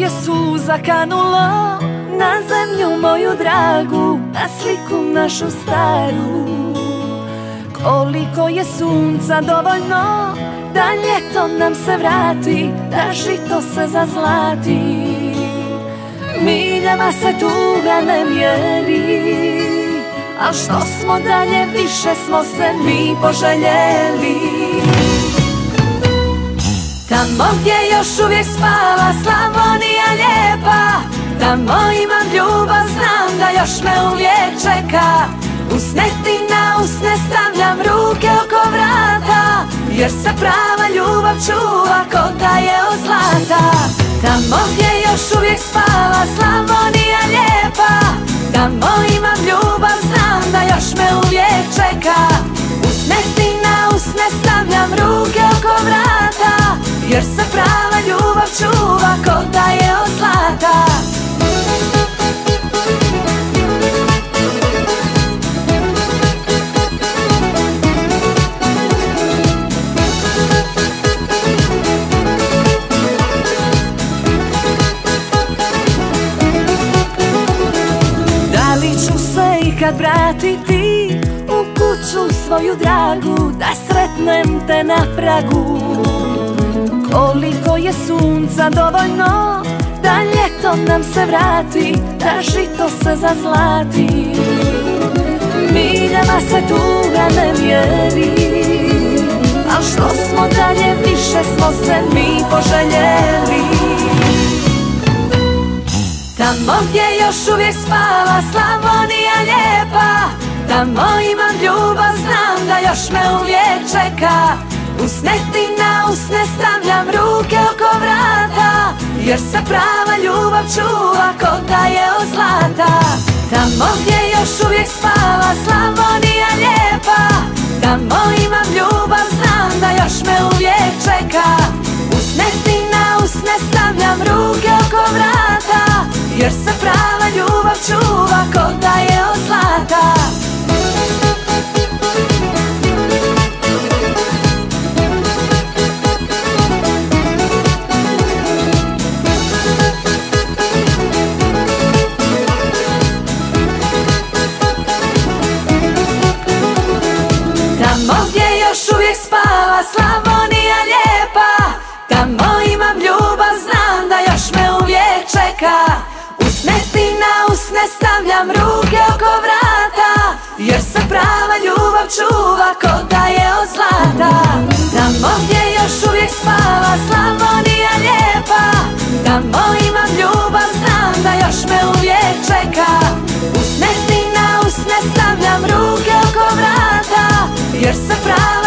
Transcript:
je suza kanulo na zemlju moju dragu, na sliku našu staru. Koliko je sunca dovoljno da ljeto nam se vrati, da žito se zazlati. Miljama se tuga ne mjeri, al što smo dalje više smo se mi poželjeli. Tamo gdje još uvijek spava Slavonija lijepa, tamo imam ljubav, znam da još me uvijek čeka. Usne ti na usne stavljam ruke oko vrata, jer se prava ljubav čuva ko da je od zlata. Tamo gdje još uvijek spava Slavonija lijepa, tamo imam ljubav, znam da još me uvijek čeka. Usne ti na usne stavljam ruke oko vrata, jer se prava ljubav čuva ko da je od zlata. Da li ću se ikad vratiti u kuću svoju dragu, da sretnem te na pragu? Koliko je sunca dovoljno da ljeto nam se vrati, da žito se zazlati. Miljama se tuga ne mjeri, al što smo dalje više smo se mi poželjeli. Tamo gdje još uvijek spava Slavonija lijepa, tamo imam ljubav, znam da još me uvijek čeka. Usne ti na usne stavljam ruke oko vrata, jer se prava ljubav čuva ko da je od zlata. Tamo gdje još uvijek spava Slavonija lijepa, tamo imam ljubav, znam da još me uvijek čeka. Usne ti na usne stavljam ruke oko vrata, jer se prava ljubav čuva ko da je od zlata. Tamo gdje još uvijek spava Slavonija lijepa, tamo imam ljubav, znam da još me uvijek čeka. Usne ti na usne stavljam ruke oko vrata, jer se prava ljubav čuva ko da je od zlata. Tamo gdje još uvijek spava Slavonija lijepa, tamo imam ljubav, znam da još me uvijek čeka. Usne ti na usne stavljam ruke oko vrata, jer se prava